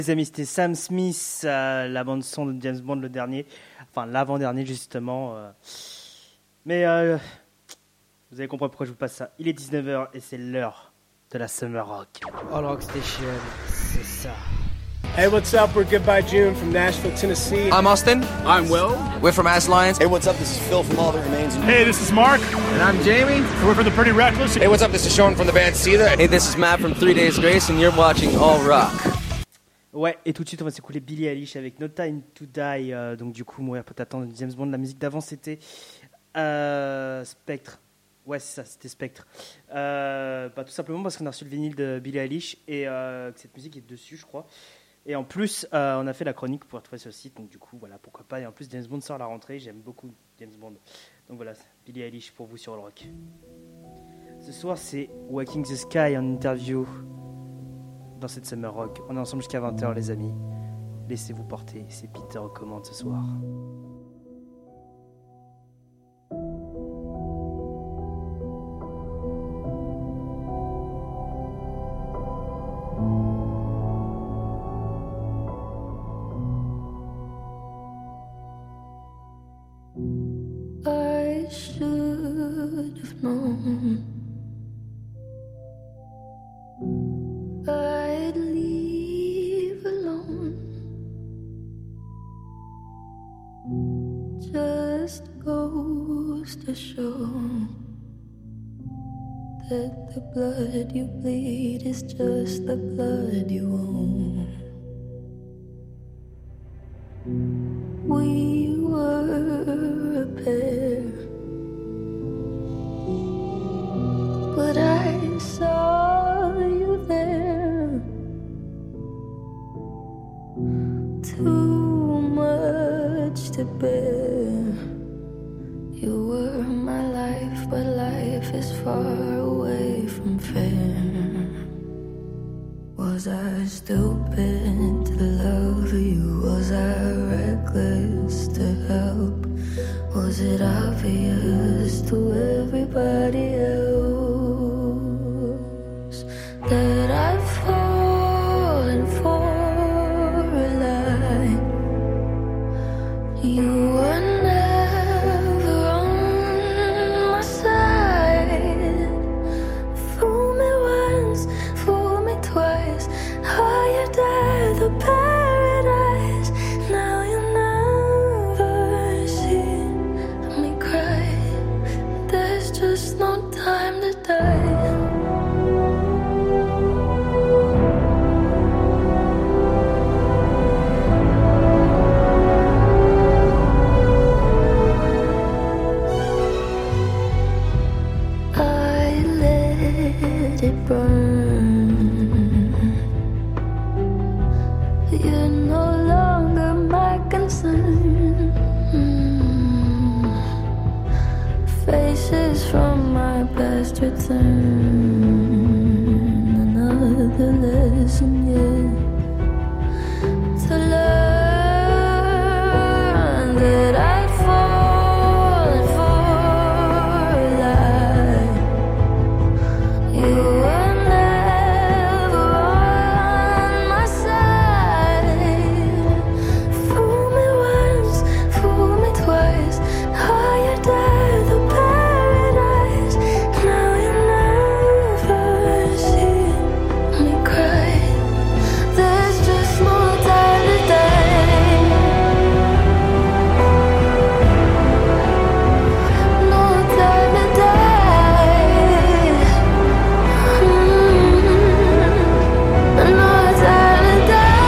Les amis, c'était Sam Smith, la bande son de James Bond, le dernier, enfin l'avant-dernier justement. Mais vous avez compris pourquoi je vous passe ça. Il est 19h et c'est l'heure de la Summer Rock. All Rock Station, c'est ça. Hey, what's up? We're Goodbye June from Nashville, Tennessee. I'm Austin. I'm Will. We're from Ass Lions. Hey, what's up? This is Phil from All That Remains. Hey, this is Mark. And I'm Jamie. We're from the Pretty Reckless. Hey, what's up? This is Sean from the band Seether. Hey, this is Matt from 3 Days Grace, and you're watching All Rock. Ouais, et tout de suite, on va s'écouler Billie Eilish avec No Time to Die. Donc, du coup, Mourir peut attendre de James Bond. La musique d'avant, c'était Spectre. Ouais, c'est ça, c'était Spectre. Tout simplement parce qu'on a reçu le vinyle de Billie Eilish et que cette musique est dessus, je crois. Et en plus, on a fait la chronique pour retrouver sur le site. Donc, du coup, voilà, pourquoi pas. Et en plus, James Bond sort à la rentrée. J'aime beaucoup James Bond. Donc, voilà, Billie Eilish pour vous sur All Rock. Ce soir, c'est Walking the Sky en interview dans cette Summer Rock. On est ensemble jusqu'à 20h, les amis. Laissez-vous porter. C'est Peter aux commandes ce soir. I should have known I'd leave alone. Just goes to show that the blood you bleed is just the blood you own. We were a pair, but I saw you there. Too much to bear. You were my life, but life is far away from fair. Was I stupid to love you? Was I reckless to help? Was it obvious to everybody else that I've fallen for a lie? You were never on my side. Fool me once, fool me twice. Higher than the paradise. Now you never see me cry. There's just no time to die. I let it burn. You're no longer my concern. Faces from my past return. Another lesson yet to learn that I'd fallen for a lie. You were never on my side. Fool me once, fool me twice. Higher than the paradise. Now you never see me cry. There's just no time to die. No time to die. No time to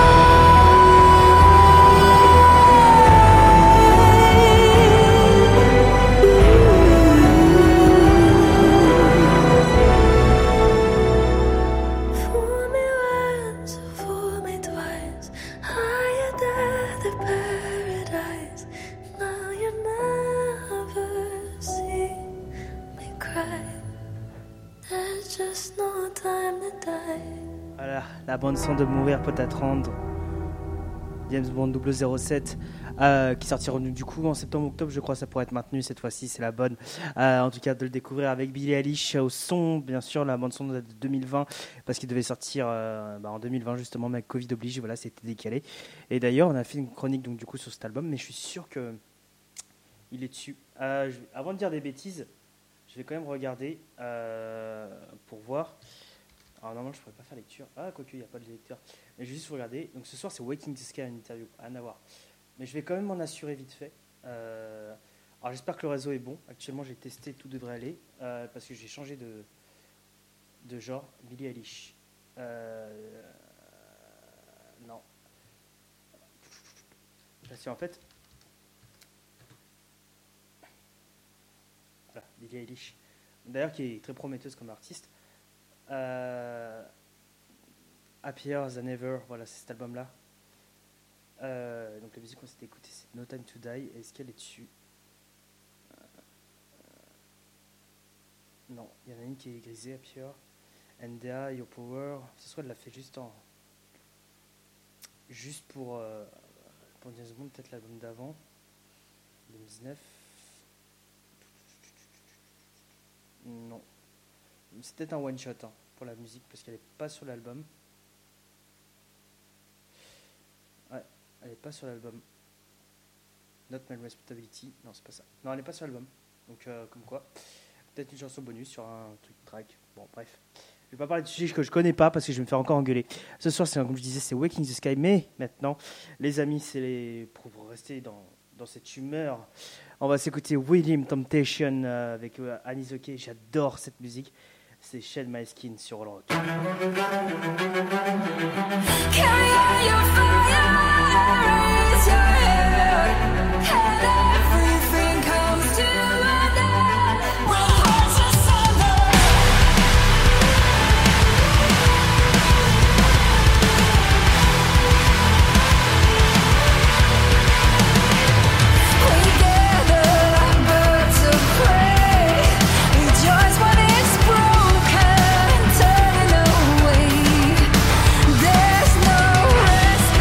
die. Fool me once, fool me twice. Higher than the paradise. Now you never see me cry. There's just no time to die. Voilà, la bande son de Mourir peut attendre. James Bond 007 qui sortira du coup en septembre-octobre, je crois. Ça pourrait être maintenu cette fois-ci, c'est la bonne. En tout cas, de le découvrir avec Billie Eilish au son, bien sûr, la bande-son de 2020 parce qu'il devait sortir en 2020 justement, mais avec Covid oblige, voilà, c'était décalé. Et d'ailleurs, on a fait une chronique donc du coup sur cet album, mais je suis sûr que il est dessus. Avant de dire des bêtises, je vais quand même regarder pour voir. Alors normalement je pourrais pas faire lecture. Ah quoique il n'y a pas de lecteur. Mais je vais juste regarder. Donc ce soir c'est Waking the Sky, une interview. Rien à voir. Mais je vais quand même m'en assurer vite fait. Alors j'espère que le réseau est bon. Actuellement j'ai testé, tout devrait aller. Parce que j'ai changé de genre. Billie Eilish. Non. Parce qu'en fait... Voilà, Billie Eilish. D'ailleurs qui est très prometteuse comme artiste. Happier Than Ever, voilà, c'est cet album-là. Donc la musique qu'on s'était écoutée, c'est No Time to Die. Est-ce qu'elle est dessus? Non, il y en a une qui est grisée, Happier. NDA, Your Power. Ce soit elle l'a fait juste pour James Bond, peut-être l'album d'avant, 2019. Non. C'est peut-être un one-shot pour la musique, parce qu'elle n'est pas sur l'album. Ouais, elle n'est pas sur l'album. Not My Responsibility. Non, c'est pas ça. Non, elle n'est pas sur l'album. Donc, comme quoi. Peut-être une chanson bonus sur un truc track. Bon, bref. Je vais pas parler de sujets que je connais pas, parce que je vais me faire encore engueuler. Ce soir, comme je disais, c'est Waking the Sky. Mais maintenant, les amis, pour rester dans cette humeur, on va s'écouter William Temptation avec Annie Zoké. J'adore cette musique. C'est Shed My Skin sur All Rock. Carry on your fire, raise your head, and everything comes to an end. When hearts are severed, we gather like birds of prey, rejoice when it's broken, turning away. There's no rest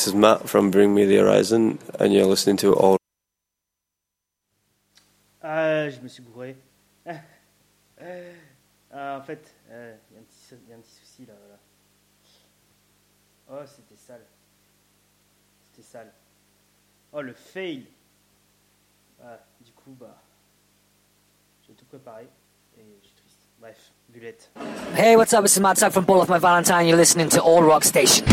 This is Matt from Bring Me the Horizon, and you're listening to All. Ah, je me suis bourré. En fait, il y a un petit souci là. Oh, c'était sale. C'était sale. Oh, le fail. Ah, du coup, j'ai tout préparé et je suis triste. Bref, Bullette. Hey, what's up? This is Matt Tuck from Bull of My Valentine. You're listening to All Rock Station.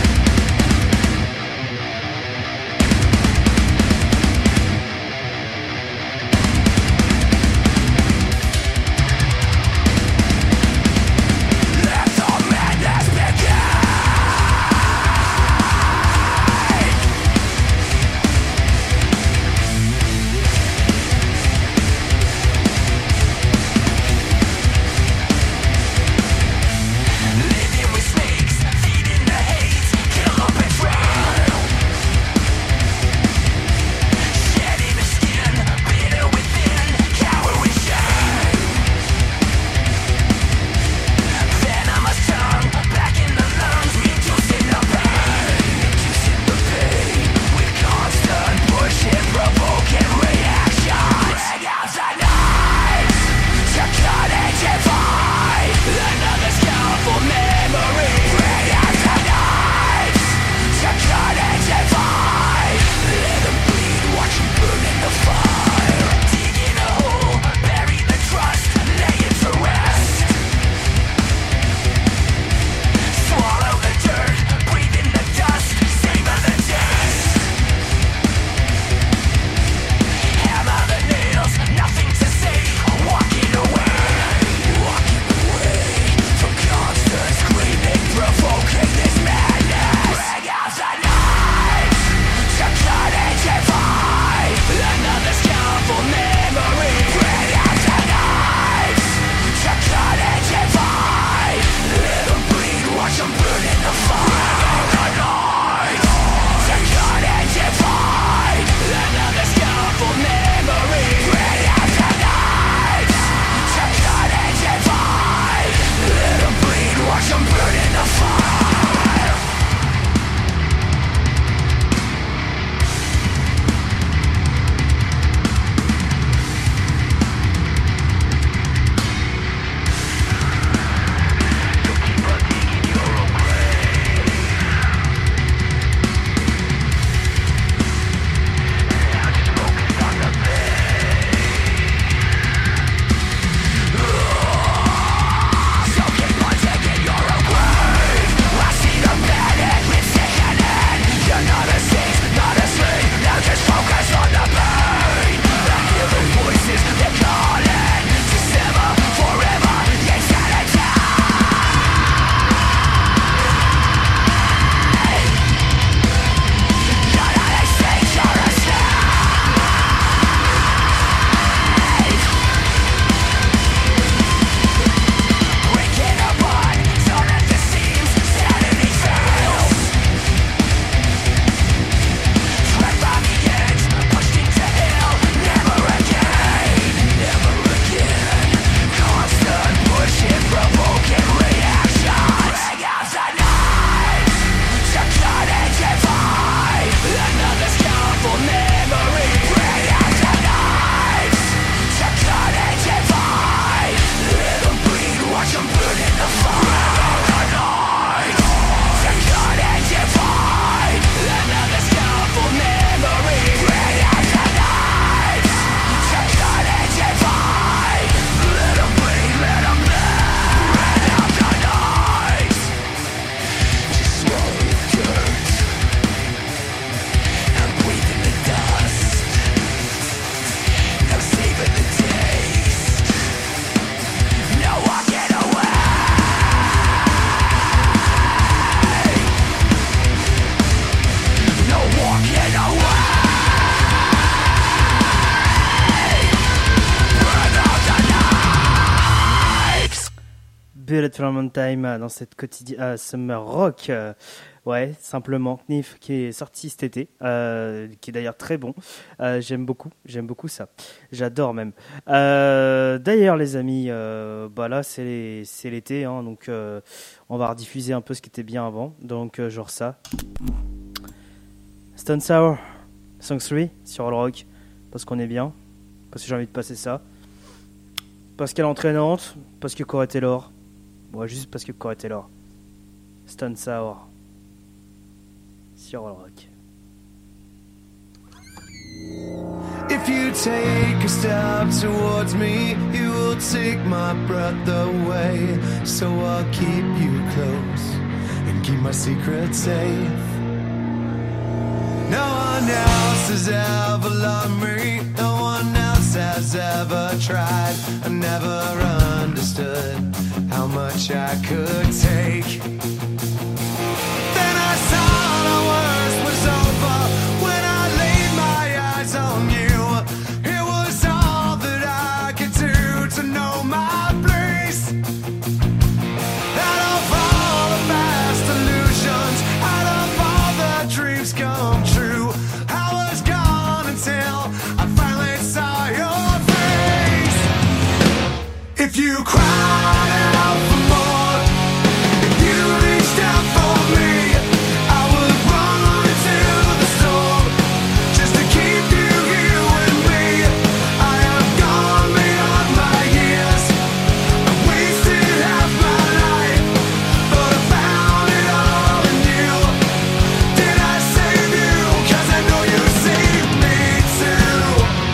Bullet from On Time dans cette Summer Rock. Ouais, simplement Knif qui est sorti cet été, qui est d'ailleurs très bon. J'aime beaucoup ça. J'adore même. D'ailleurs les amis, là c'est l'été, hein, donc on va rediffuser un peu ce qui était bien avant. Donc genre ça. Stone Sour, Song 3 sur All Rock, parce qu'on est bien, parce que j'ai envie de passer ça, parce qu'elle est entraînante, parce que Corey Taylor, ouais, juste parce que Corey Taylor. Stone Sour sur All Rock. If you take a step towards me, you will take my breath away. So I'll keep you close and keep my secret safe. No one else has ever loved me. No one else has ever tried. I never understood how much I could take. Then I saw the worst was over when I laid my eyes on you. It was all that I could do to know my place. Out of all the past illusions, out of all the dreams come true, I was gone until I finally saw your face. If you cried out for more, if you reached out for me, I would run into the storm just to keep you here with me. I have gone beyond my years, I wasted half my life, but I found it all in you. Did I save you? 'Cause I know you saved me too.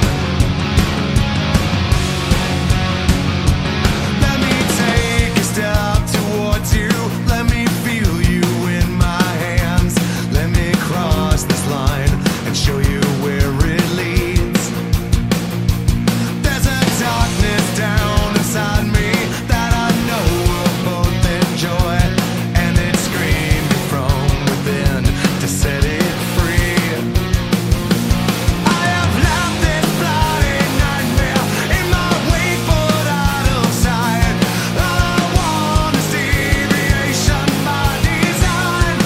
Let me take a step towards you. Let me feel you in my hands. Let me cross this line and show you where it leads. There's a darkness down inside me that I know we'll both enjoy, and it's screaming from within to set it free. I have left this bloody nightmare in my wake, but out of sight. All I want is deviation by design.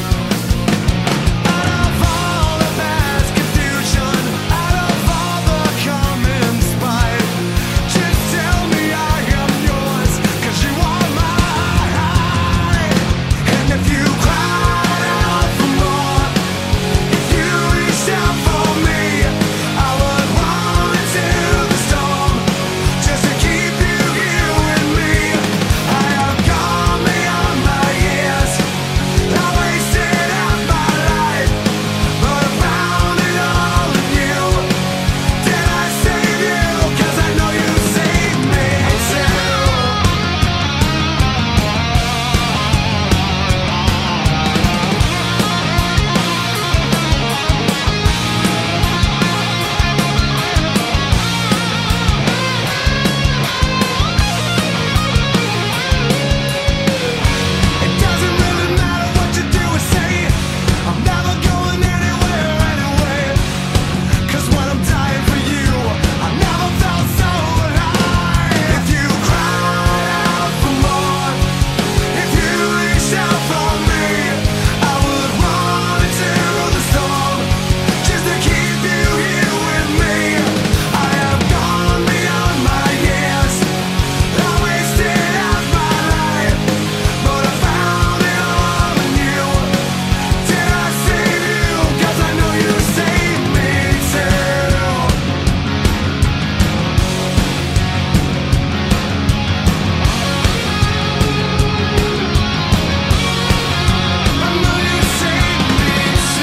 Out of all the past confusion, out of all the common spite, just tell me I am yours, 'cause you are mine. And if you cried out for more, if you reached out for me, I would run into the storm just to keep you here with me. I have gone beyond my years, I wasted half my life, but I found it all in you. Did I save you? 'Cause I know you saved me too. It doesn't really matter what you do or say, I'm never going anywhere anyway. 'Cause when I'm dying for you, I never felt so alive. If you cried out for more, if you reached out for me, I would run into the storm just to keep you here with me. I have gone beyond my years, I wasted half my life, but I found it all in you. Did I save you? 'Cause I know you saved me too. I know you saved me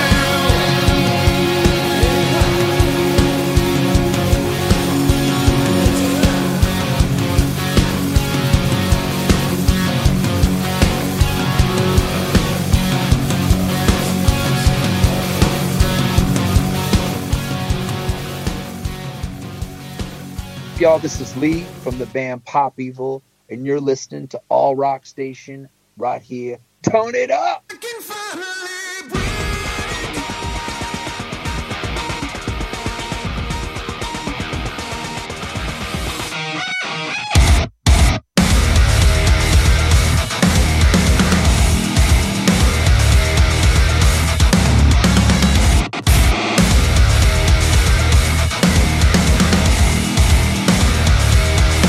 Y'all, this is Lee from the band Pop Evil, and you're listening to All Rock Station right here. Tone it up! can finally breathe.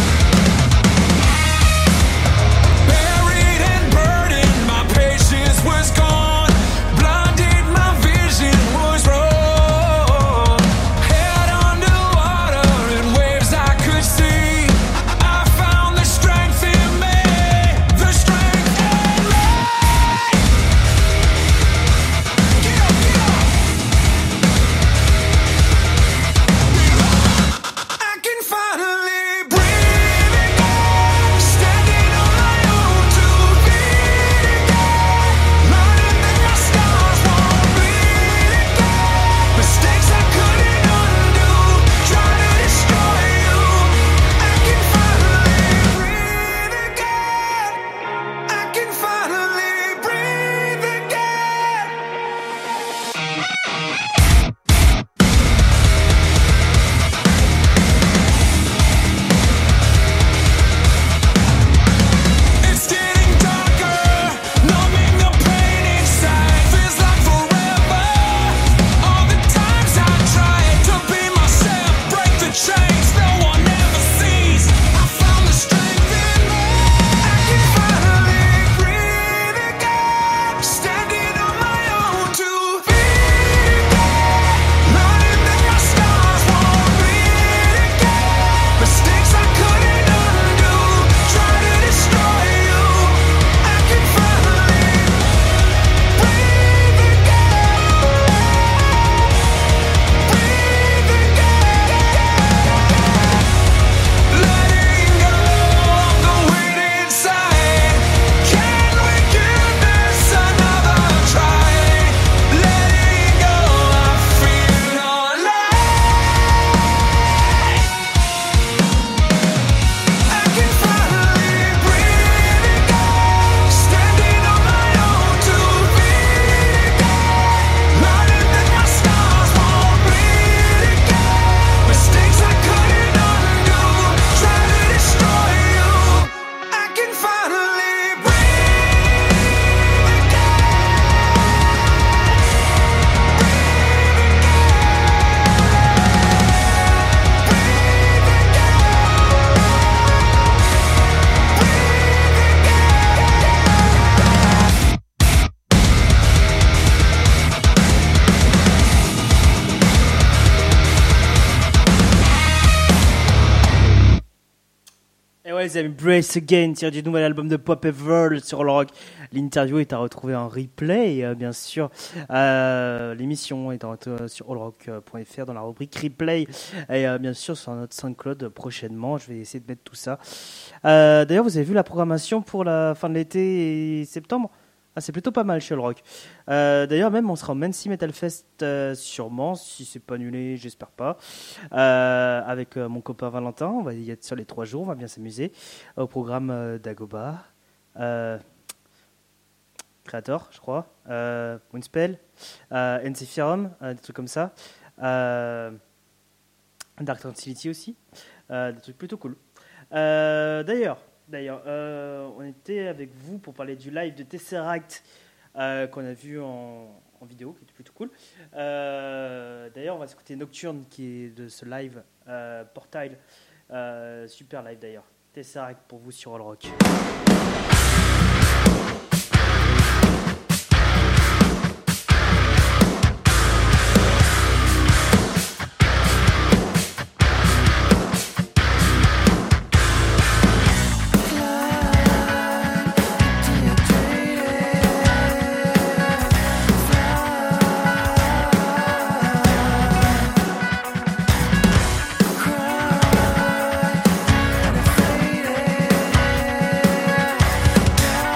Buried and burdened, my patience will Et ouais, les amis, Brace Again, tiré du nouvel album de Pop Evil sur le rock. L'interview est à retrouver en replay, bien sûr. L'émission est à retrouver sur allrock.fr dans la rubrique replay. Et bien sûr, sur notre SoundCloud prochainement. Je vais essayer de mettre tout ça. D'ailleurs, vous avez vu la programmation pour la fin de l'été et septembre? Ah, c'est plutôt pas mal chez le rock. D'ailleurs, même on sera au Mancy Metal Fest sûrement, si c'est pas annulé, j'espère pas. Avec mon copain Valentin, on va y être sur les 3 jours, on va bien s'amuser. Au programme Dagoba, Creator, je crois, Moonspell, NC des trucs comme ça. Dark Tranquility aussi, des trucs plutôt cool. D'ailleurs, on était avec vous pour parler du live de Tesseract qu'on a vu en vidéo, qui était plutôt cool. D'ailleurs, on va s'écouter Nocturne, qui est de ce live Portile. Super live d'ailleurs. Tesseract pour vous sur All Rock. Cry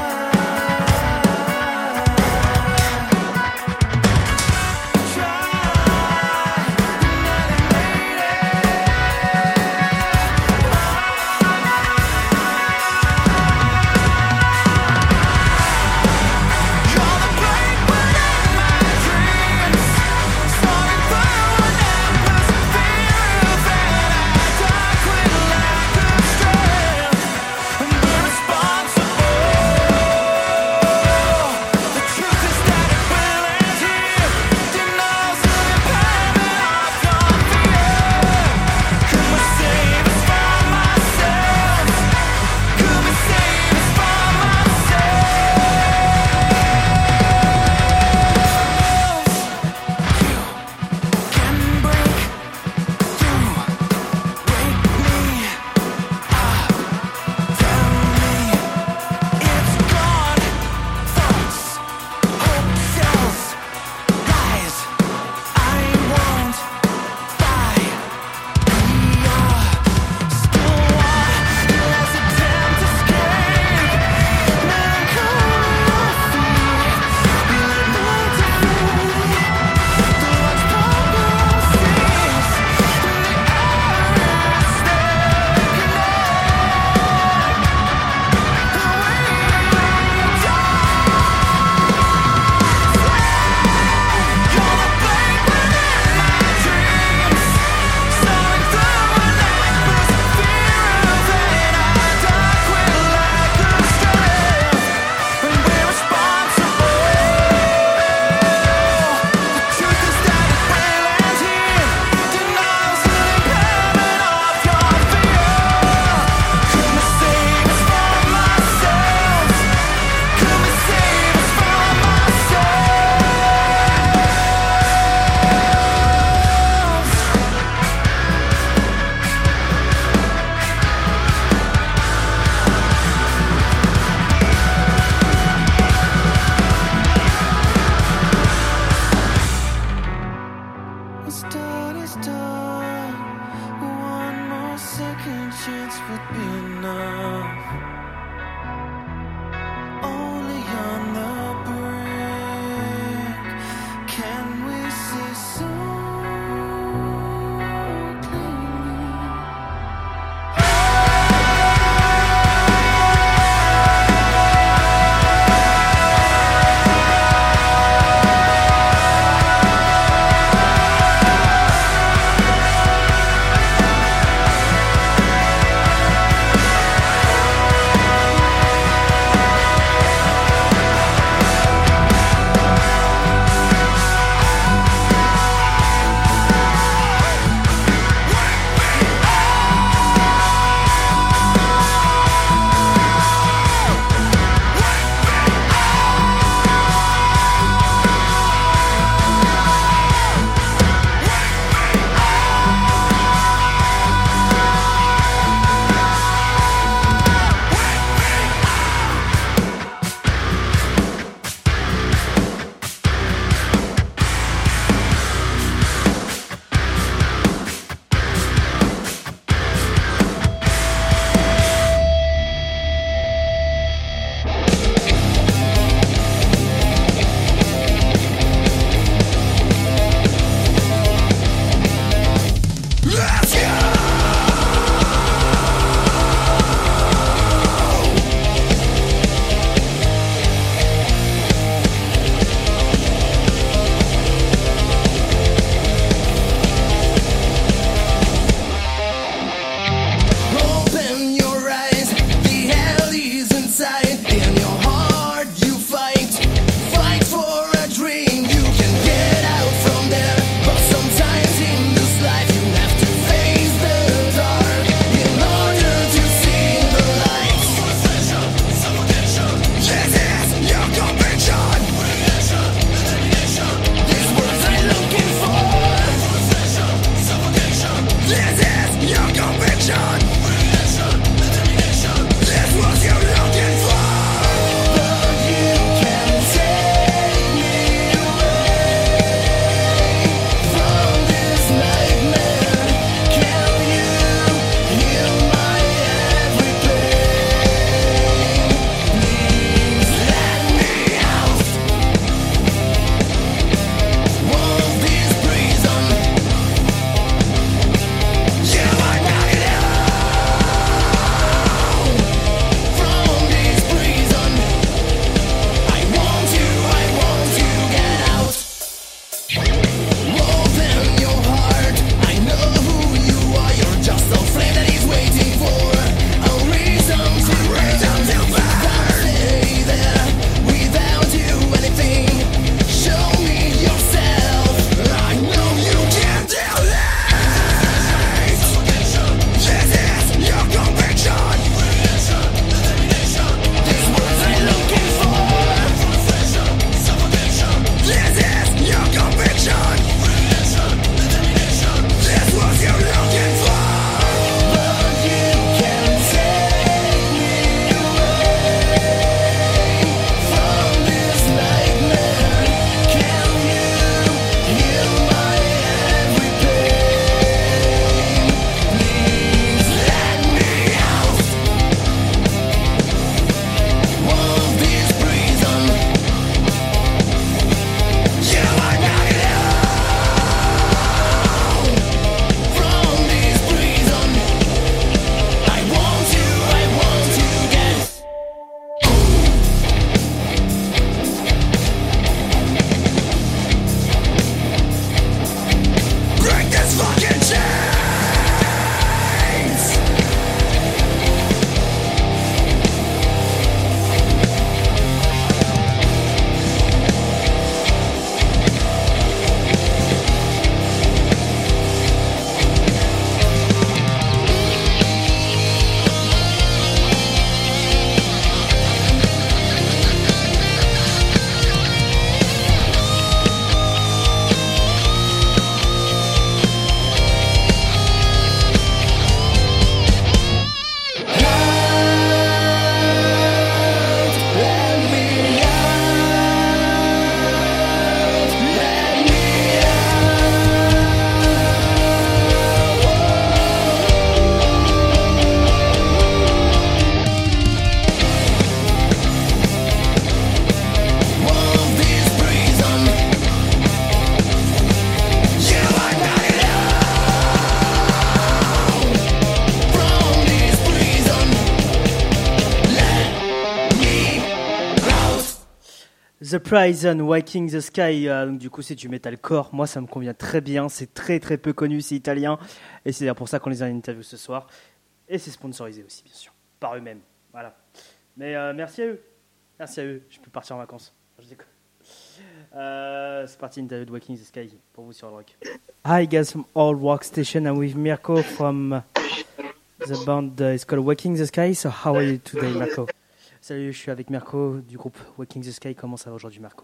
The Prison, Waking the Sky, donc du coup c'est du metalcore. Moi ça me convient très bien, c'est très très peu connu, c'est italien. Et c'est d'ailleurs pour ça qu'on les a en interview ce soir. Et c'est sponsorisé aussi, bien sûr, par eux-mêmes. Voilà. Mais merci à eux. Merci à eux, je peux partir en vacances. Je déconne. C'est parti, interview de Waking the Sky pour vous sur le rock. Hi guys from All Rock Station, I'm with Mirko from the band is called Waking the Sky. So how are you today, Mirko? Salut, je suis avec Mirko du groupe Waking the Sky. Comment ça va aujourd'hui, Mirko?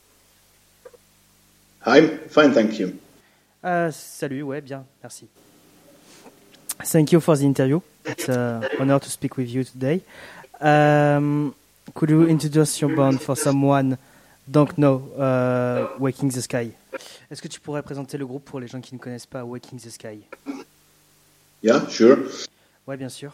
Hi, fine, thank you. Salut, ouais, bien, merci. Thank you for the interview. It's an honor to speak with you today. Could you introduce your band for someone don't know Waking the Sky? Est-ce que tu pourrais présenter le groupe pour les gens qui ne connaissent pas Waking the Sky? Yeah, sure. Ouais, bien sûr.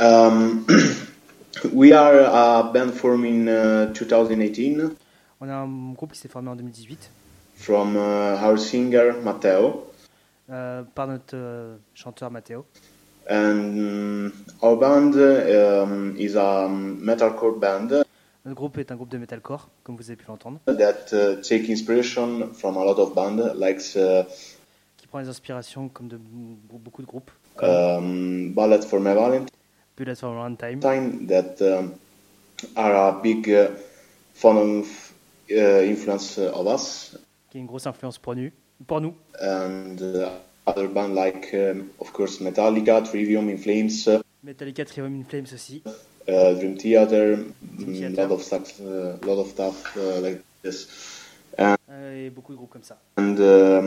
We are a band formed in 2018. On a un groupe qui s'est formé en 2018. From our singer Matteo. Par notre chanteur Matteo. And our band is a metalcore band. Notre groupe est un groupe de metalcore, comme vous avez pu l'entendre. That take inspiration from a lot of bands, like. Qui prend les inspirations comme de beaucoup de groupes. Bullet for My Valentine. Bullet for Valentine. That are a big fan of influence of us. Qui est une grosse influence pour nous. And other bands like, of course, Metallica, Trivium, In Flames. Metallica, Trivium, In Flames aussi. Dream Theater, lot of stuff like this. Et beaucoup de groupes comme ça. And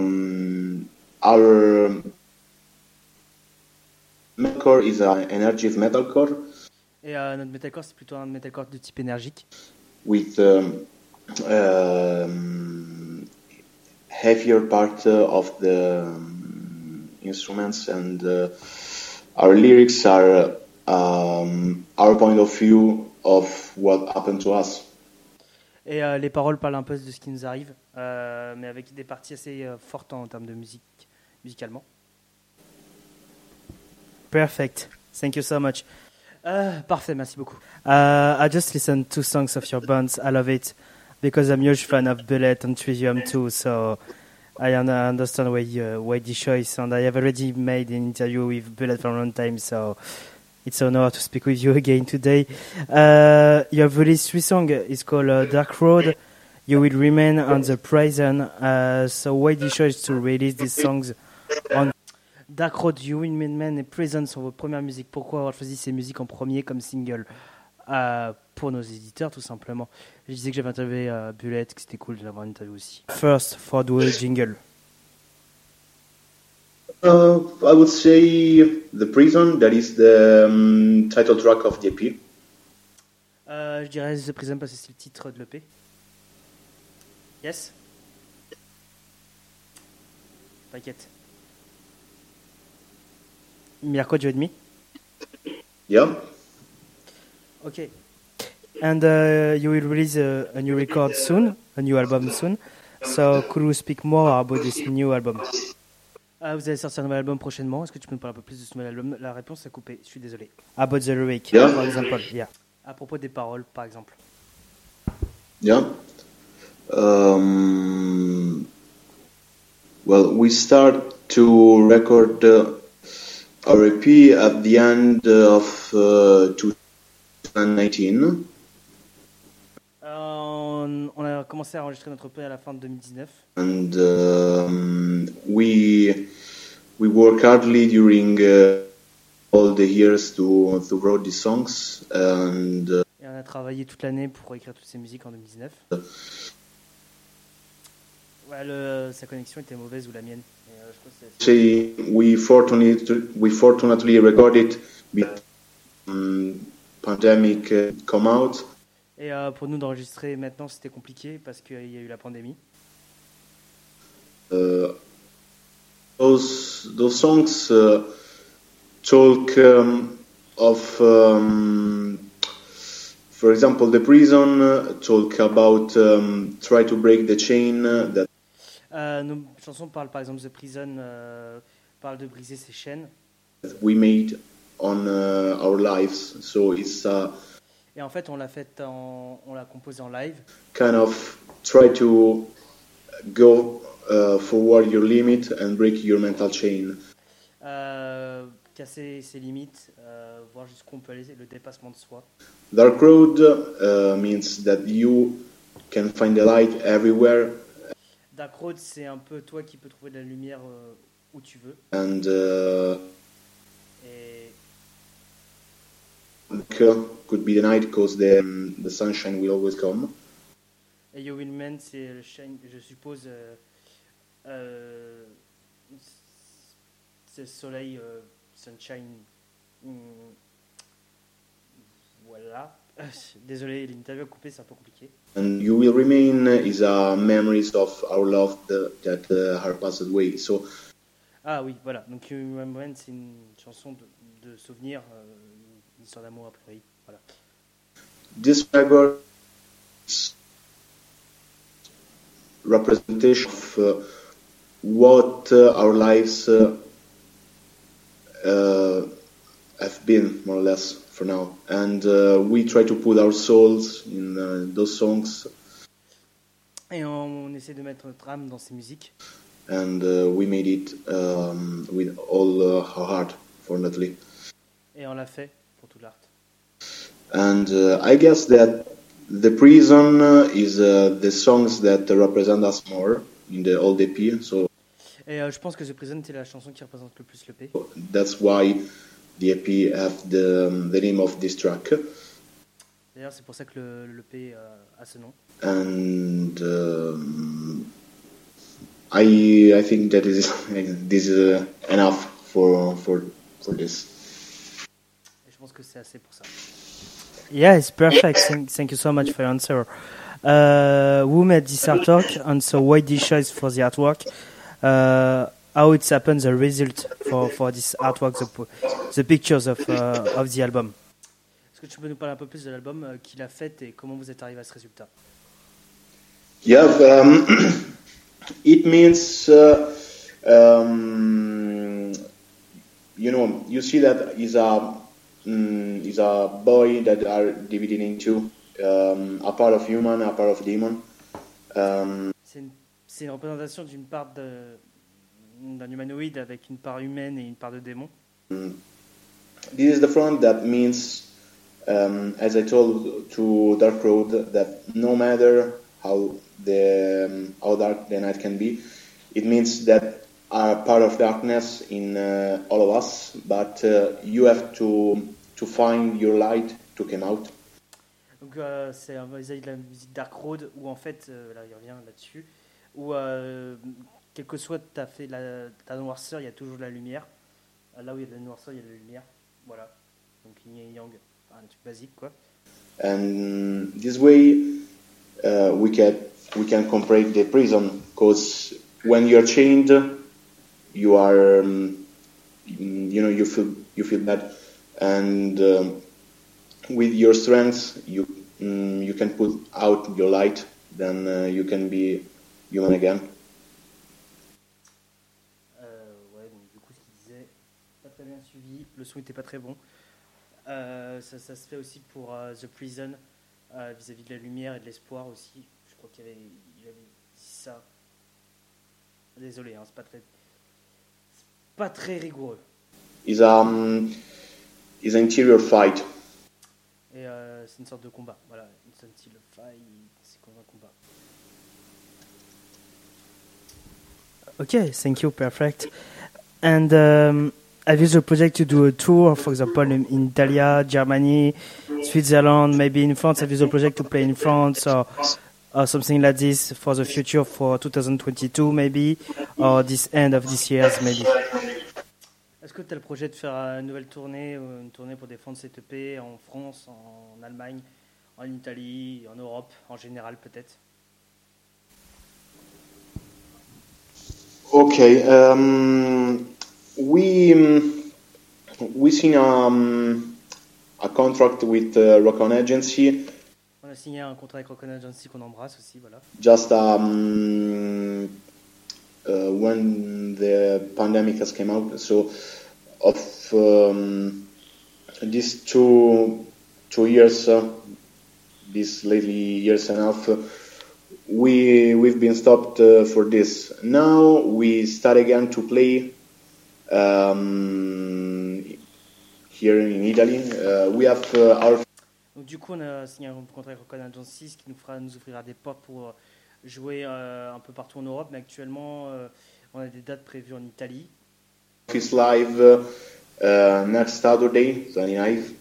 our metalcore is an energy metalcore. Et notre metalcore, c'est plutôt un metalcore de type énergique. With heavier part of the instruments, and our lyrics are our point of view of what happened to us. Et les paroles parlent un peu de ce qui nous arrive, mais avec des parties assez fortes en termes de musicalement. Perfect. Thank you so much. Parfait, merci beaucoup. I just listened to songs of your bands. I love it because I'm a huge fan of Bullet and Trivium too. So I understand why the choice, and I have already made an interview with Bullet for a long time. So it's an honor to speak with you again today. You have released 3 songs. It's called Dark Road, You Will Remain, and The Prison. So why the choice to release these songs on Dark Road, You Will Remain et Prison sont vos premières musiques? Pourquoi avoir choisi ces musiques en premier comme single? Pour nos éditeurs, tout simplement. Je disais que j'avais interviewé Bullet, que c'était cool de l'avoir interviewé aussi. First, for the jingle. I would say The Prison, that is the title track of the EP. Je dirais The Prison parce que c'est le titre de l'EP. Yes? T'inquiète. Mirko, do you with me? Yeah. Okay. And you will release a new record soon, a new album soon. So could you speak more about this new album? Vous allez sortir un nouvel album prochainement. Est-ce que tu peux nous parler un peu plus de ce nouvel album? La réponse a coupé, je suis désolé. About the lyric, Yeah. par exemple. Yeah. À propos des paroles, par exemple. Yeah. Well, we start to record our EP at the end of 2019. On a commencé à enregistrer notre EP à la fin de 2019. And we work hardly during all the years to write these songs, and Et on a travaillé toute l'année pour écrire toutes ces musiques en 2019. Ouais, sa connexion était mauvaise ou la mienne. Je crois que c'est... say we fortunately recorded before pandemic come out. Et pour nous d'enregistrer maintenant, c'était compliqué parce qu'il y a eu la pandémie. Those songs talk of, for example, The Prison, talk about try to break the chain that. Nos chansons parlent par exemple de Prison, parlent de briser ces chaînes. We made on our lives, so it's Et en fait, on l'a composé en live. Kind of try to go forward your limit and break your mental chain. Casser ses limites, voir jusqu'où on peut aller, le dépassement de soi. Dark Road means that you can find the light everywhere. Dark Road, c'est un peu toi qui peux trouver de la lumière où tu veux. And Et could be the night because the sunshine will always come. Et You Will Mend, c'est le shine, je suppose, c'est le soleil, sunshine. Voilà. Désolé, l'interview a coupé, c'est un peu compliqué. And You Will Remain is memories of our love that have passed away. So Ah oui, voilà. Donc You Will Mend, c'est une chanson de souvenir, une histoire d'amour a priori. Voilà. this record is representation of what our lives have been, more or less, for now. And we try to put our souls in those songs. Et on essaie de mettre notre âme dans ces musiques. And we made it with all our heart, fortunately. Et on l'a fait pour tout l'art. And I guess that The Prison is the songs that represent us more in the old EP. So Et je pense que The Prison, c'est la chanson qui représente le plus l'EP. that's why the EP have the name of this track. D'ailleurs, c'est pour ça que l'EP a ce nom. And I think that this is enough for this. Et je pense que c'est assez pour ça. Yeah, it's perfect. Thank you so much for your answer. Who made this artwork, and so why this choice for the artwork? How it happened, the result for this artwork, the pictures of the album. Est-ce que tu peux nous parler un peu plus de l'album, qui l'a fait et comment vous êtes arrivé à ce résultat? Yeah, it means you see that is a boy that are divided into a part of human, a part of demon. C'est une représentation d'une part d'un humanoïde avec une part humaine et une part de démon. This is the front that means, as I told to Dark Road, that no matter how dark the night can be, it means that are part of darkness in all of us, but you have to find your light to come out. Donc c'est un visage de la musique Dark Road où en fait, là il revient là-dessus, où quel que soit ta noirceur, il y a toujours de la lumière. Là où il y a de la noirceur, il y a de la lumière. Voilà. Donc yin et yang, un truc basique quoi. And this way we can compare the prison, because when you're chained, you are you feel bad, and with your strength you can put out your light, then you can be human again. Ouais, donc du coup ce qu'il disait, pas très bien suivi, le son était pas très bon. Ça se fait aussi pour The Prison, vis-à-vis de la lumière et de l'espoir aussi. Je crois qu'il avait dit ça. Désolé, hein, c'est pas très rigoureux. Is interior fight. Et c'est une sorte de combat. Voilà, une sorte de fight, c'est comme un combat. Okay, thank you, perfect. And have you the project to do a tour, for example, in Italy, Germany, Switzerland, maybe in France? Have you the project to play in France or something like this for the future, for 2022 maybe, or this end of this year maybe? Est-ce que tu as le projet de faire une nouvelle tournée, une tournée pour défendre cette EP en France, en Allemagne, en Italie, en Europe, en général peut-être? Okay, we signed a contract with Rock On Agency. On a signé un contrat avec Rock On Agency qu'on embrasse aussi, voilà. Just when the pandemic has come out, so of these two years, these lately years and a half, we've been stopped for this. Now we start again to play here in Italy. We have our. Donc du coup, on a signé un contrat avec Rockon Agency, ce qui nous ouvrira des portes pour jouer un peu partout en Europe. Mais actuellement, on a des dates prévues en Italie. Office live next Saturday, 29,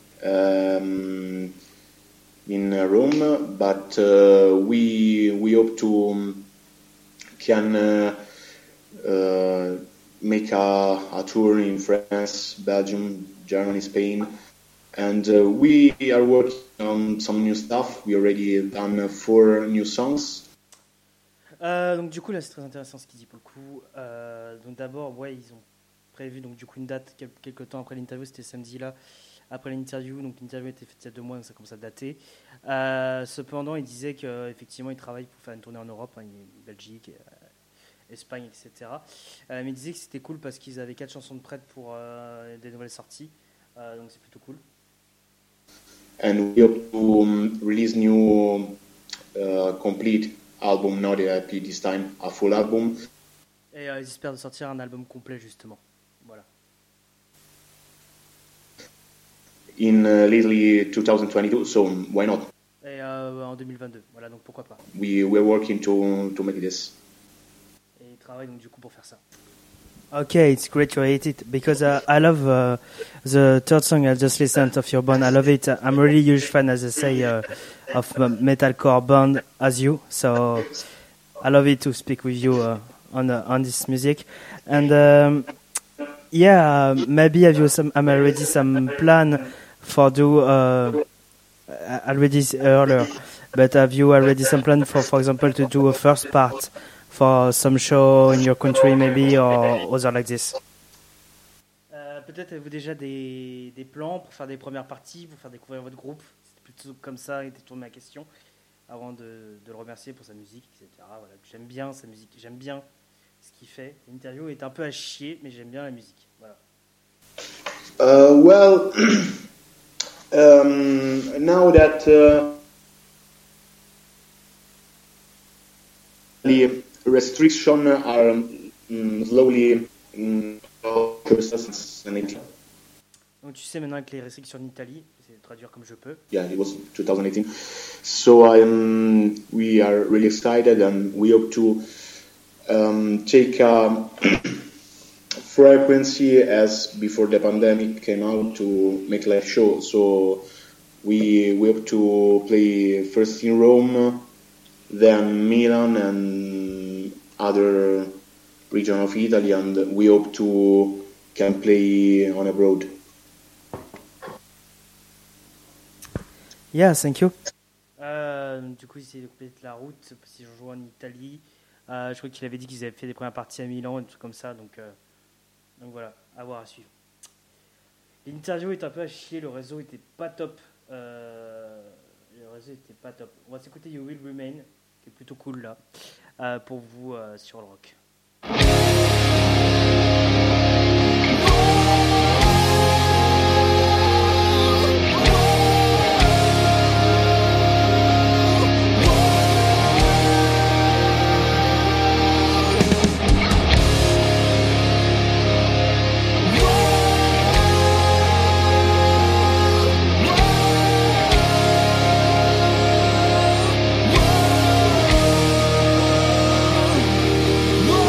in Rome. But we hope to can make a tour in France, Belgium, Germany, Spain. And we are working on some new stuff. We already done 4 new songs. Donc du coup là c'est très intéressant ce qu'il dit pour le coup. Donc d'abord ils ont prévu donc du coup une date quelques temps après l'interview, c'était samedi là après l'interview. Donc l'interview a été faite il y a 2 mois, donc ça commence à dater. Cependant il disait qu'effectivement il travaille pour faire une tournée en Europe, Belgique, Espagne, etc. Mais il disait que c'était cool parce qu'ils avaient 4 chansons de prêtes pour des nouvelles sorties. Donc c'est plutôt cool. And we hope to release new complete album, not a EP this time, a full album. Et ils espèrent de sortir un album complet justement. Voilà. In literally 2022, so why not? Et en 2022, voilà, donc pourquoi pas. We're working to make this. Et ils travaillent donc du coup pour faire ça. Okay, it's great you hate it because I love the third song I just listened of your band. I love it. I'm a really huge fan, as I say, of metalcore band as you. So I love it to speak with you on this music. And maybe have you already some plan for do already earlier, but have you already some plan for example to do a first part for some show in your country maybe or other like this? Peut-être avez-vous déjà des plans pour faire des premières parties, pour faire découvrir votre groupe? C'était plutôt comme ça était tourné ma question avant de le remercier pour sa musique, etc. Voilà, j'aime bien sa musique, j'aime bien ce qu'il fait. L'interview est un peu à chier, mais j'aime bien la musique. Voilà. Well, now that the restrictions are slowly donc tu sais maintenant que les restrictions en Italie, c'est de traduire comme je peux. Yeah, it was 2018. So we are really excited and we hope to take a frequency as before the pandemic came out to make live show. So we hope to play first in Rome, then Milan and other region of Italy, and we hope to can play on abroad. Yeah, thank you. Du coup, c'est de compléter la route si je joue en Italie. Je crois qu'il avait dit qu'ils avaient fait des premières parties à Milan, des trucs comme ça. Donc voilà, à voir, à suivre. L'interview est un peu à chier, le réseau était pas top. On va s'écouter You Will Remain, qui est plutôt cool là, pour vous sur le rock. Whoa.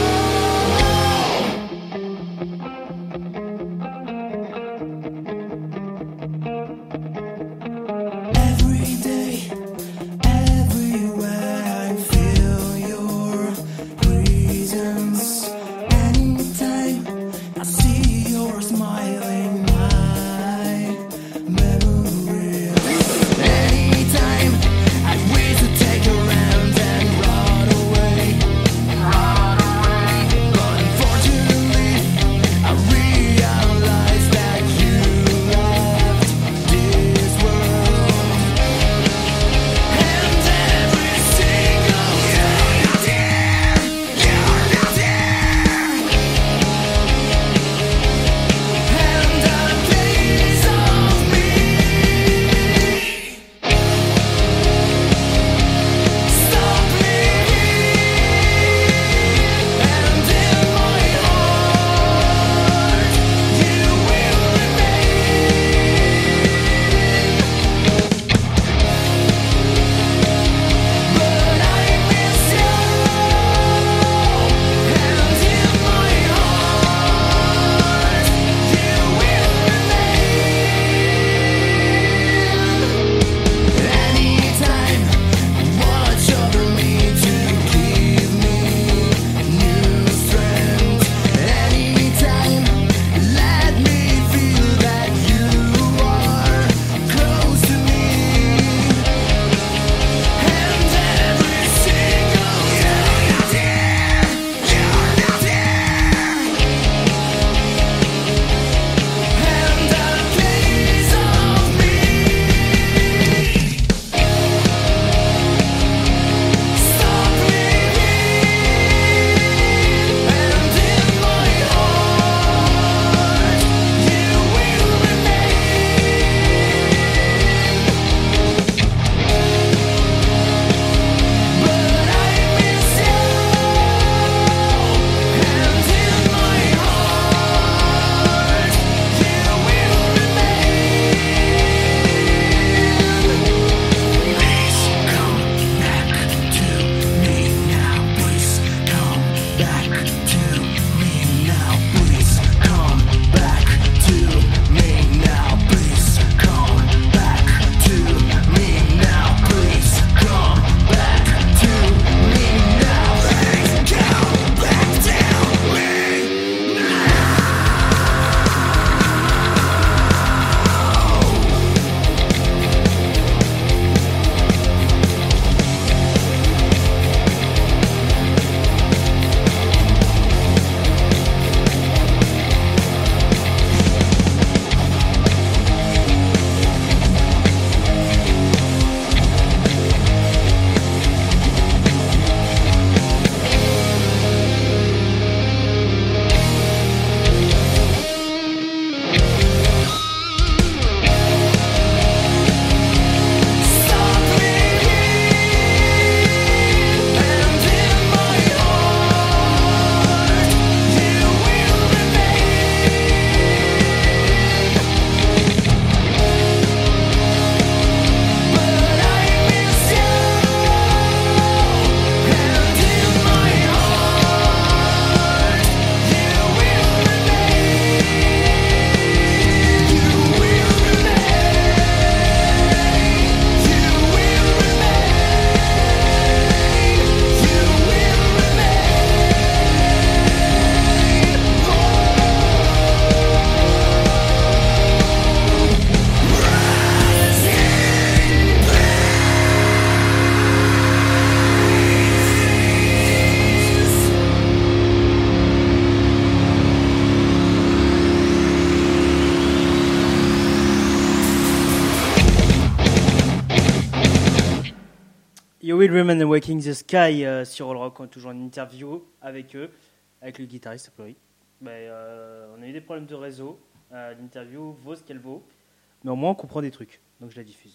You Will Remain Waking the Sky sur All Rock, on a toujours une interview avec eux, avec le guitariste a priori. On a eu des problèmes de réseau, l'interview vaut ce qu'elle vaut, mais au moins on comprend des trucs, donc je la diffuse.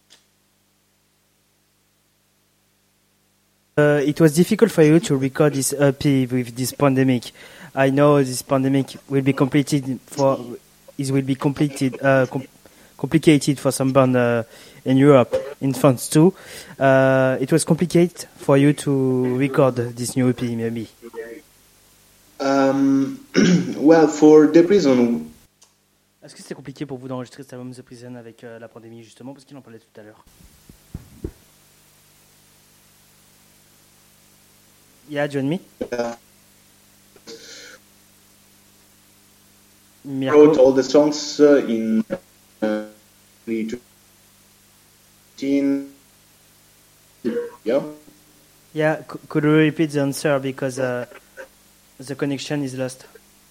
It was difficult for you to record this EP with this pandemic. I know this pandemic will be complicated for some band in Europe, in France too. It was complicated for you to record this new EP, maybe. Well, for The Prison. Est-ce que c'était compliqué pour vous d'enregistrer cet album The Prison avec la pandémie justement, parce qu'il en parlait tout à l'heure? Yeah, join me. Wrote all the songs in 2018. Yeah. Yeah, could you repeat the answer because the connection is lost?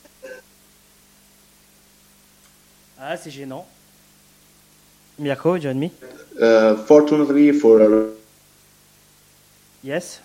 Ah, c'est gênant. Mirko, join me. Fortunately for Yes.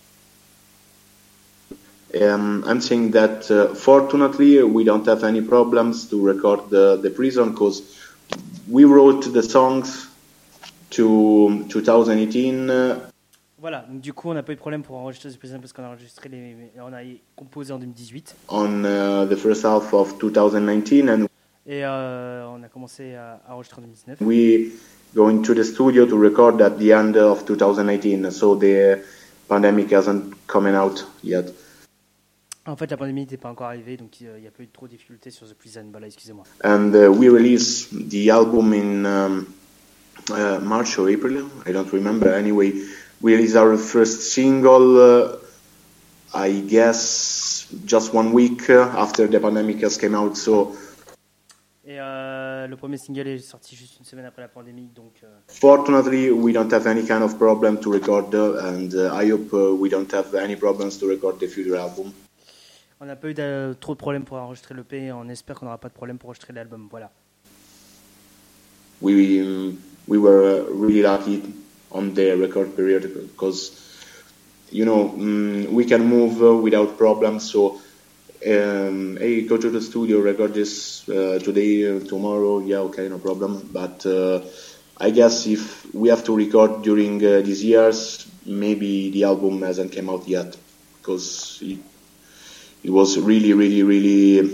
I'm saying that fortunately we don't have any problems to record the Prison because we wrote the songs to 2018. Voilà, donc du coup on n'a pas eu de problème pour enregistrer The Prison parce qu'on a enregistré on a composé en 2018. On the first half of 2019 and et on a commencé à enregistrer en 2019. We going to the studio to record at the end of 2018, so the pandemic hasn't coming out yet. En fait, la pandémie n'était pas encore arrivée, donc il n'y a pas eu trop de difficultés sur The Prison. Voilà, excusez-moi. And we released the album in March or April, I don't remember. Anyway, we released our first single, I guess, just 1 week after the pandemic has came out. So. Et le premier single est sorti juste une semaine après la pandémie, donc. Fortunately, we don't have any kind of problem to record, and I hope we don't have any problems to record the future album. On n'a pas eu trop de problèmes pour enregistrer l'EP et on espère qu'on n'aura pas de problème pour enregistrer l'album. Voilà. We were really lucky on the record period because, you know, we can move without problems. So, hey, go to the studio, record this today, tomorrow. Yeah, okay, no problem. But I guess if we have to record during these years, maybe the album hasn't come out yet because it was really.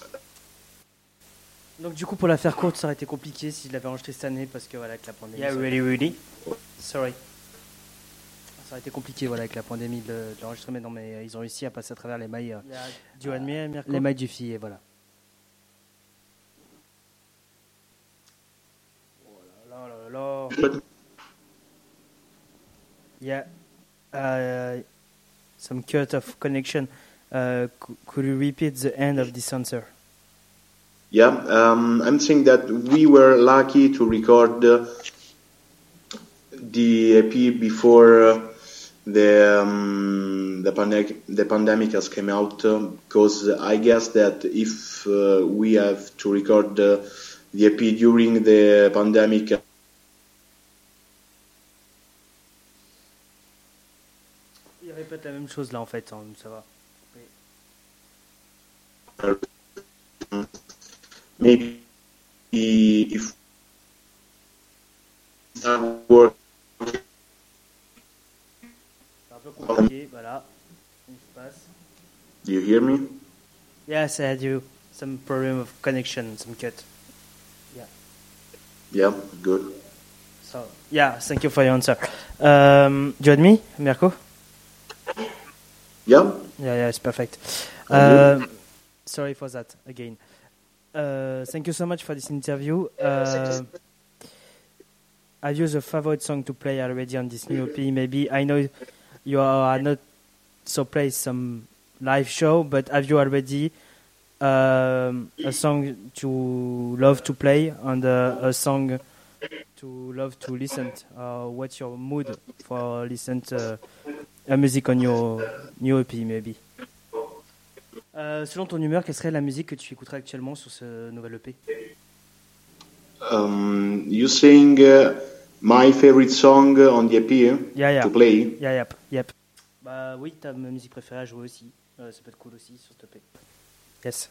Donc du coup, pour la faire courte, ça aurait été compliqué si je l'avais enregistré cette année parce que voilà, avec la pandémie. Yeah, really. Sorry. Ça aurait été compliqué voilà, avec la pandémie de l'enregistrer, mais non, mais ils ont réussi à passer à travers les mailles. Du admire, Mirko. Les mailles du filet, voilà. Oh là là là. Yeah. Some cut of connection. Could you repeat the end of this answer? Yeah, I'm saying that we were lucky to record the EP before the pandemic has come out, because I guess that if we have to record the EP during the pandemic. Il répète la même chose là en fait, hein, ça va. Maybe if that work. C'est un peu compliqué, voilà. Il se passe. Do you hear me? Yes, I do. Some problem of connection, some cut. Yeah. Yeah, good. So, yeah, thank you for your answer. Do you hear me, Mirko? Yeah. Yeah, it's perfect. Sorry for that again. Thank you so much for this interview. Have you a favorite song to play already on this new EP? Maybe I know you are not so play some live show, but have you already a song to love to play and a song to love to listen? What's your mood for listen to music on your new EP, maybe? Selon ton humeur, quelle serait la musique que tu écouterais actuellement sur ce nouvel EP? You saying My favorite song on the EP to play. Yep. Bah oui, ta musique préférée à jouer aussi. Ça peut être cool aussi sur cette EP. Yes.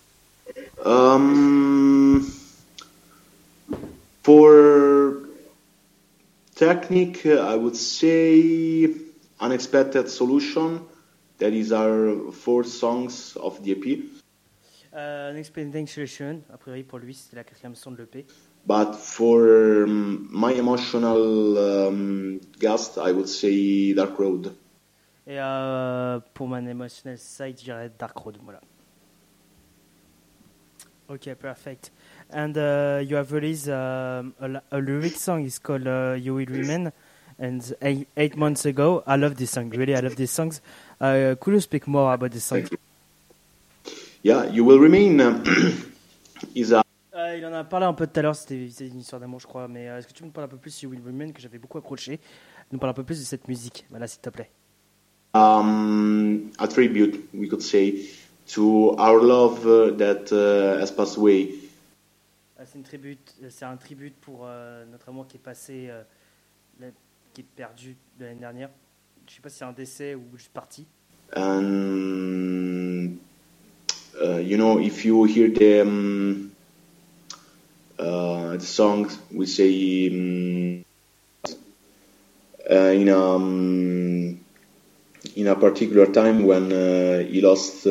For technique, I would say Unexpected Solution. That is our 4th songs of the EP. Unexpected Solution, a priori pour lui c'était la 4e son de l'EP. But for my emotional guest, I would say Dark Road. Et pour mon emotional side, je dirais Dark Road, voilà. Okay, perfect. And you have released a lyric song. It's called "You Will Remain," and 8 months ago, I love this song. Really, I love these songs. Could you speak more about this song? Yeah, "You Will Remain" is a. Il en a parlé un peu tout à l'heure. C'était une histoire d'amour, je crois. Mais est-ce que tu peux me parler un peu plus de "You Will Remain" que j'avais beaucoup accroché? Nous parler un peu plus de cette musique. Voilà, s'il te plaît. A tribute, we could say, to our love that has passed away. C'est un tribut pour notre amour qui est passé, qui est perdu de l'année dernière. Je ne sais pas si c'est un décès ou juste parti. And you know, if you hear the song, we say in a particular time when he lost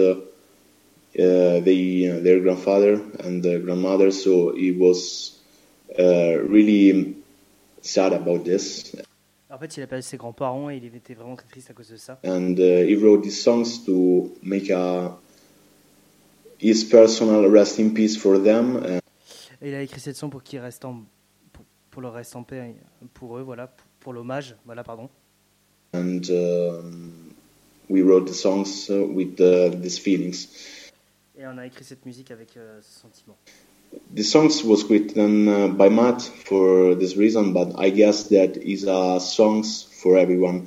their grandfather and grandmother, so he was really sad about this. En fait, il a perdu ses grands-parents et il était vraiment très triste à cause de ça. And he wrote these songs to make his personal rest in peace for them. Et il a écrit cette chanson pour qu'il reste pour le reste en paix pour eux, voilà, pour l'hommage, voilà, pardon. And we wrote the songs with these feelings. Et on a écrit cette musique avec ce sentiment. The songs was written by Matt for this reason, but I guess that is songs for everyone.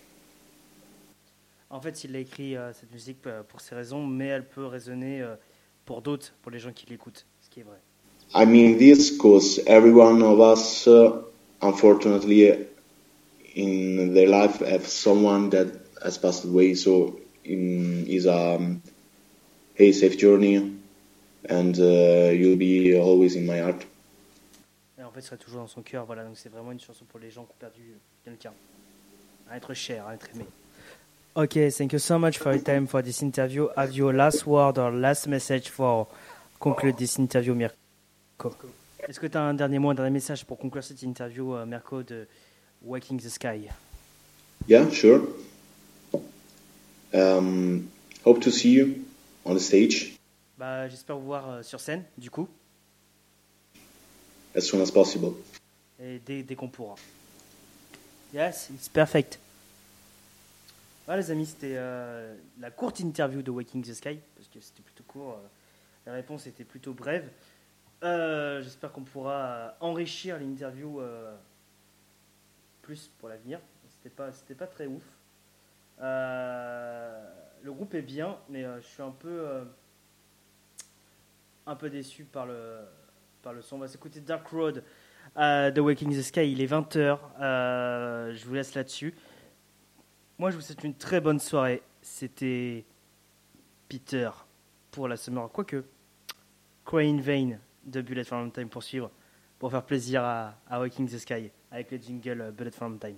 En fait, il a écrit cette musique pour ces raisons, mais elle peut résonner pour d'autres, pour les gens qui l'écoutent, ce qui est vrai. I mean this because every one of us, unfortunately, in their life have someone that has passed away, so is a safe journey, and you'll be always in my heart. Et en fait, il sera toujours dans son cœur, voilà, donc c'est vraiment une chanson pour les gens qui ont perdu quelqu'un, à être cher, à être aimé. Okay, thank you so much for your time for this interview. Have your last word or last message for conclude this interview, Mirko? Est-ce que tu as un dernier mot, un dernier message pour conclure cette interview, Mirko, de Waking the Sky? Yeah, sure. Hope to see you on the stage. Bah, j'espère vous voir sur scène, du coup. As soon as possible. Et dès qu'on pourra. Yes, it's perfect. Voilà, les amis, c'était la courte interview de Waking the Sky, parce que c'était plutôt court. La réponse était plutôt brève. J'espère qu'on pourra enrichir l'interview plus pour l'avenir. C'était pas très ouf. Le groupe est bien, mais je suis un peu déçu par le son. On va s'écouter Dark Road de Waking the Sky. Il est 20h. Je vous laisse là-dessus. Moi, je vous souhaite une très bonne soirée. C'était Peter pour la Summer. Quoique, Cry in Vain de Bullet for Time pour suivre, pour faire plaisir à Waking the Sky avec le jingle Bullet for Time.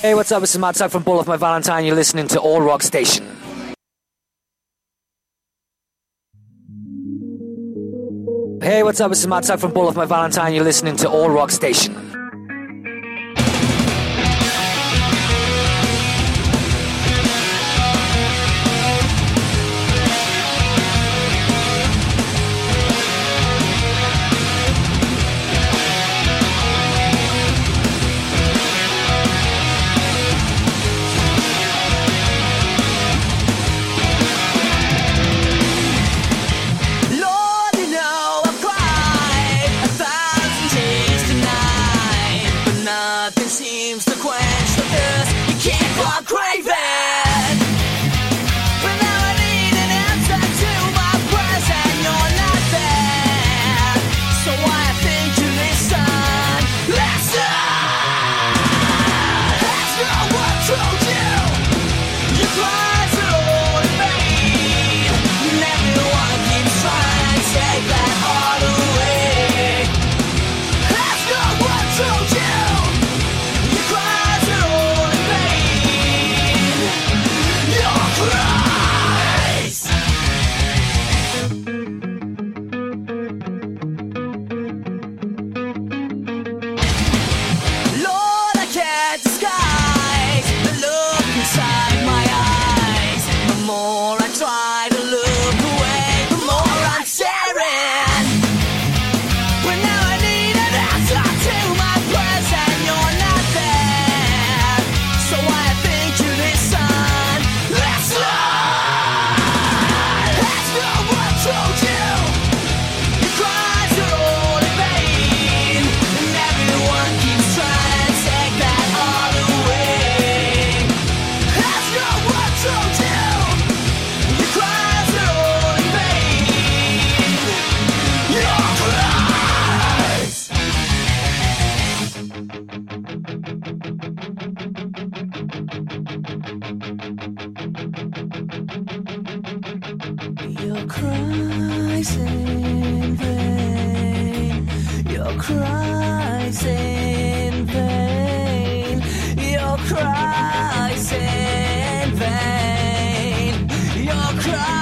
Hey, what's up? This is Matt Tuck from Ball of My Valentine. You're listening to All Rock Station. Hey, what's up? This is Matt Tuck from Ball of My Valentine. You're listening to All Rock Station. Lord, you know I've cried 1,000 tears tonight, but nothing seems to quench the thirst you keep on craving. But now I need an answer to my prayers, and you're not there. So why I think you listen? Listen! That's not what told you. Your cries are all in vain. And everyone keeps trying to take that heart away. That's not what told you. Your cries are all in vain. Your cries. Lord, I can't disguise the look inside my eyes. The more I try to look away, the more I'm staring. But now I need an answer to my prayers, and you're not there. So I think you listen. Listen! That's not what I told you. Your cries are all in vain, and everyone keeps trying to take that heart away. That's not what I told you. Your cries are all in vain. Your cries. Your cries in vain. Your cries in vain. Your cries in vain. Your cries.